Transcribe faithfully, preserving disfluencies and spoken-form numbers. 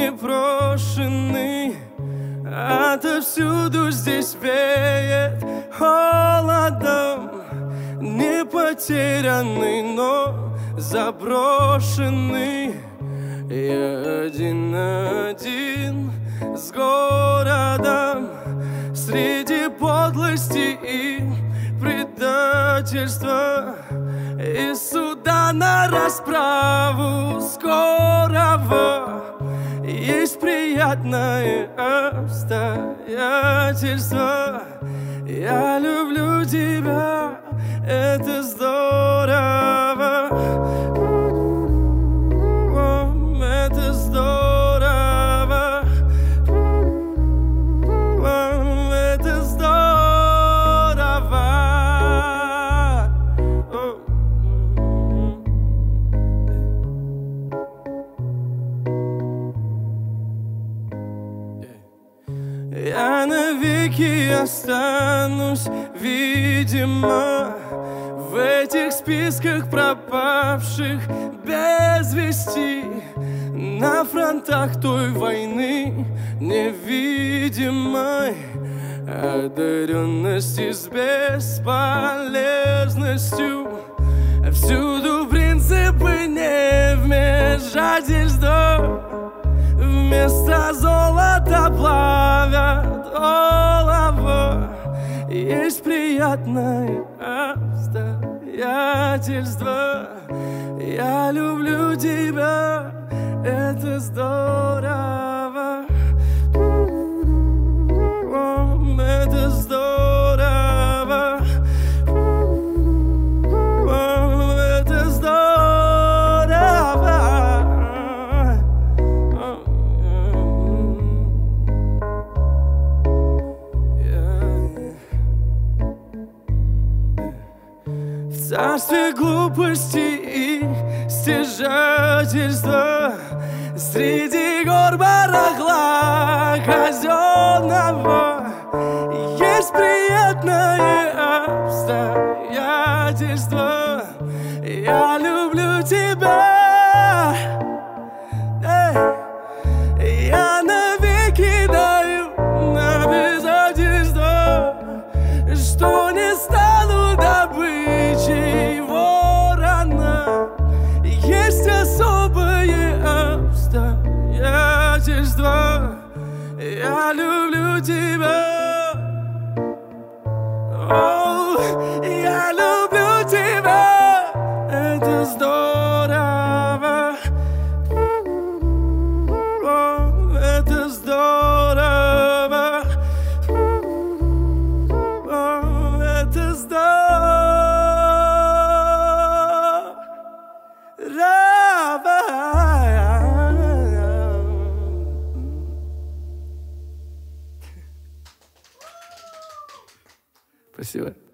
непрошенный, отовсюду здесь веет холодом. Не потерянный, но заброшенный. Я один на один с городом, среди подлости и предательства, и суда на расправу скорого. Есть приятное обстоятельство. Я люблю тебя, это здорово. О, это здорово. О, это здорово. О. Я навеки останусь, видимо, в этих списках пропавших без вести, на фронтах той войны невидимой, одаренности с бесполезностью. Всюду принципы невмешательства, вместо золота плавят олово. Есть приятное обстоятельство. Я люблю тебя, это здорово. О, это здорово. О, это здорово. В царстве глупости и стяжательства, среди гор барахла казенного, есть приятное обстоятельство. Я люблю тебя, я навеки даю обязательство, что не стану добычей ворона. Есть особые обстоятельства. Я люблю тебя. О, я люблю тебя. Это здорово. О, это здорово. О, это здорово. Спасибо.